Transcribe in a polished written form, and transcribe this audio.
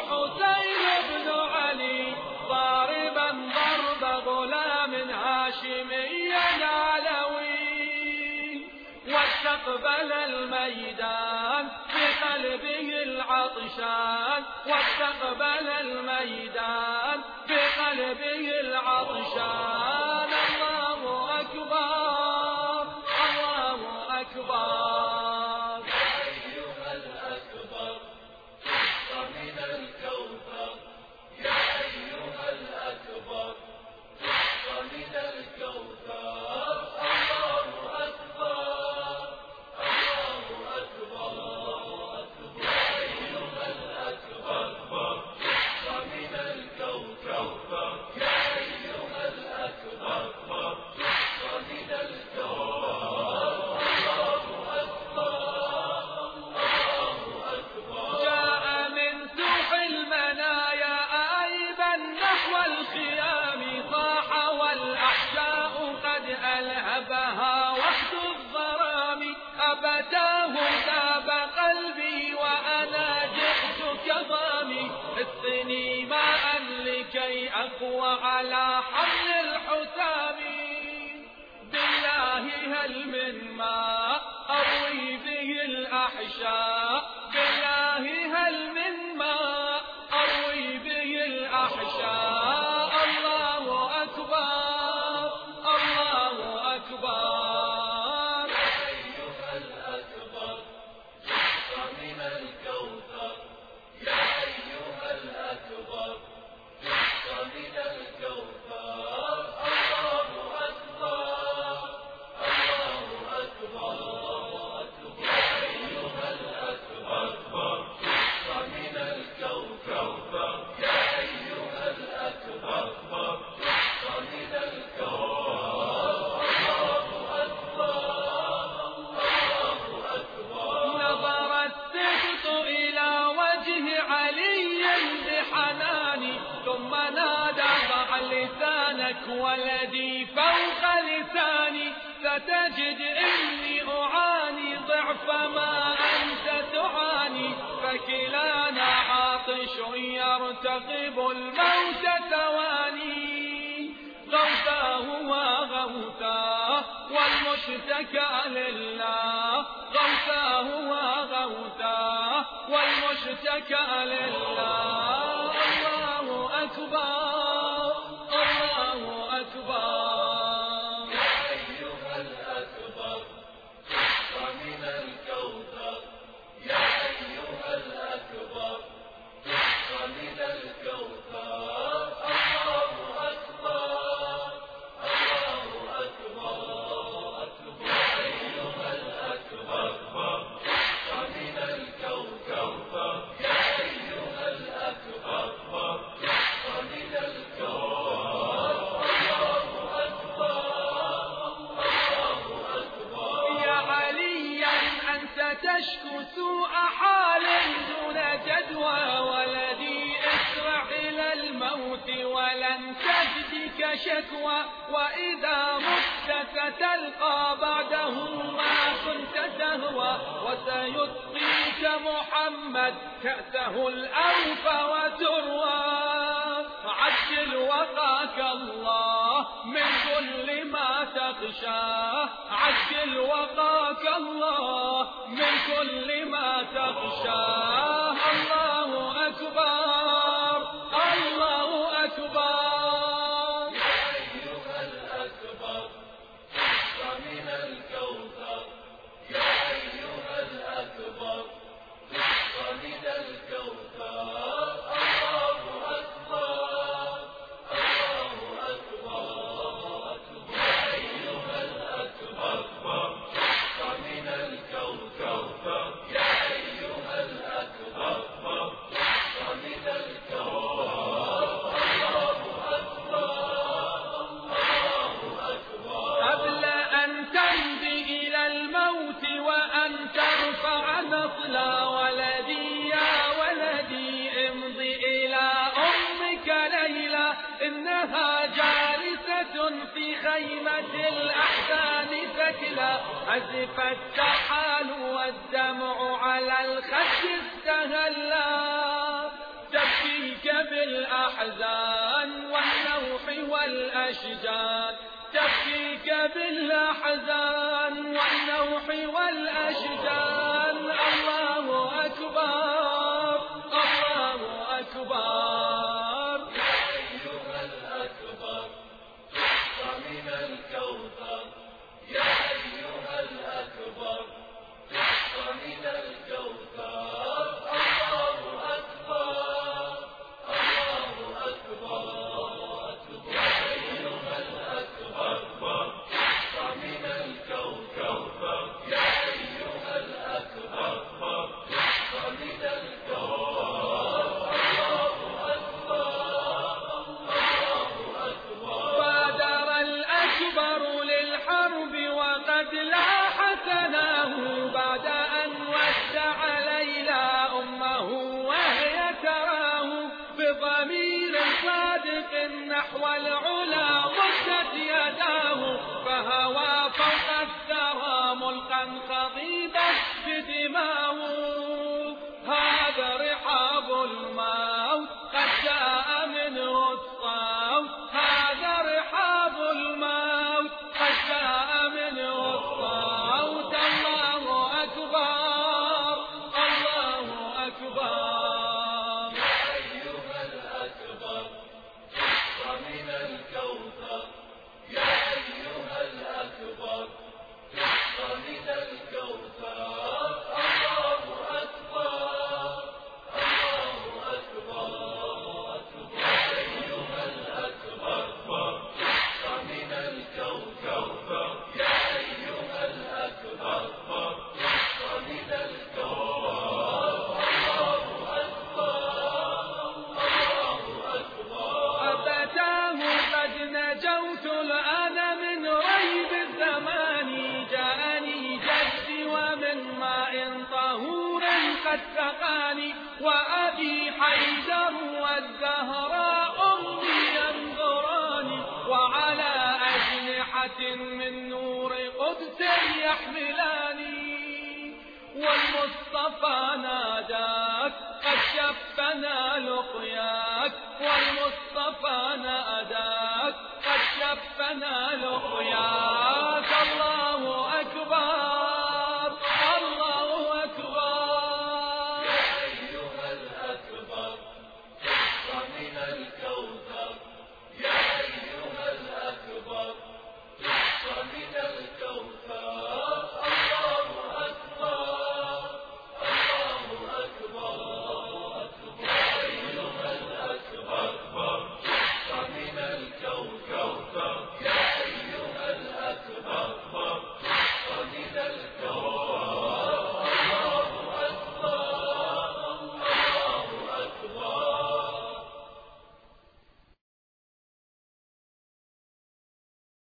حسين بن علي ضاربا ضرب غلام هاشمي علوي، واستقبل الميدان بقلبه العطشان، واستقبل الميدان بقلبه العطشان. الله أكبر الله أكبر. يا أيها الأكبر شق من الكوثر، يا أيها الأكبر شق من الكوثر. الله أكبر الله أكبر يا أيها الأكبر شق من الكوثر، يا أيها الأكبر شق من الكوثر. الله أكبر جاء من سوح المنايا آيبا نحو الخيام، صاح والأحشاء قد ألهبها وحد الظرام، أبتاه تاب قلبي وأنا جئت كظامي، اسقني ماء لكي أقوى على حمل الحسام. بالله هل من ماء أروي به الأحشاء، بالله هل من ماء أروي به الأحشاء. الله أكبر الله أكبر. يا أيها الأكبر شق من الكوثر، يا أيها الأكبر شق من الكوثر. الله أكبر الله أكبر يا أيها الأكبر شق من الكوثر، يا أيها الأكبر شق من الكوثر. الله أكبر نظر السبط إلى وجه علي بحنان، ثم نادى ضع لسانك ولدي فوق لساني، ستجد إني أعاني ضعف ما أنت تعاني، فكلانا عاطش يرتقب الموت ثواني. غوثاه وغوثاه والمشتكى لله، غوثاه وغوثاه والمشتكى لله. الله أكبر الله أكبر. يا أيها الأكبر شق من الكوثر، يا أيها الأكبر شق من الكوثر. الله أكبر الله أكبر يا أيها الأكبر شق من الكوثر، يا أيها الأكبر شق من الكوثر. الله أكبر يا عليا أنت تشكو سوء حال دون جدوى، ولدي اسرع إلى الموت ولن تجدك شكوى، وإذا مت ستلقى بعده ما كنت تهوى، وسيسقيك محمد كأسه الأوف وتروى. عجل وقاك الله من كل ما تخشاه، عجل وقاك الله من كل ما تخشاه. الله أكبر الله أكبر. يا أيها الأكبر شق من الكوثر، يا أيها الأكبر شق من الكوثر. الله أكبر الله أكبر يا أيها الأكبر شق من الكوثر، يا أيها الأكبر شق من الكوثر. الله أكبر قبل أن تمضي إلى الموت وأن ترفع نصلا، ولدي يا ولدي امضي إلى أمك ليلى، إنها جالسة في خيمة الأحزان ثكلى، أزف الترحال والدمع على الخد استهلا، تبكي والأشجار تبكيك بالأحزان والنوح والأشجان. الله أكبر الله أكبر. يا أيها الأكبر شق من الكوثر، يا أيها الأكبر شق من الكوثر. الله أكبر الله أكبر. يا أيها الأكبر شق من الكوثر، يا أيها الأكبر شق من الكوثر. الله أكبر. بادر الأكبر للحرب وقد لاح سناه بعد أن ودع ليلى أمه وهي تراه بضمير صادق نحو العلا مدت يداه فهوى فوق الثرى ملقا خضيبا بدماه. هذا رحاب الموت قد جاء منه الصوت، هذا رحاب الموت قد جاء منه الصوت. الله أكبر الله أكبر. يا أيها الأكبر شق من الكوثر، يا أيها الأكبر شق من الكوثر. الله أكبر الله أكبر. يا أيها الأكبر شق من الكوثر، يا أيها الأكبر شق من الكوثر. الله أكبر. أبتاه قد نجوت الآن من ريب الزمان، جاءني جدي ومن ماء طهور قد سقاني، وأبي حيدر والزهراء أمي ينظراني، وعلى أجنحة من نور قدس يحملاني، والمصطفى نادى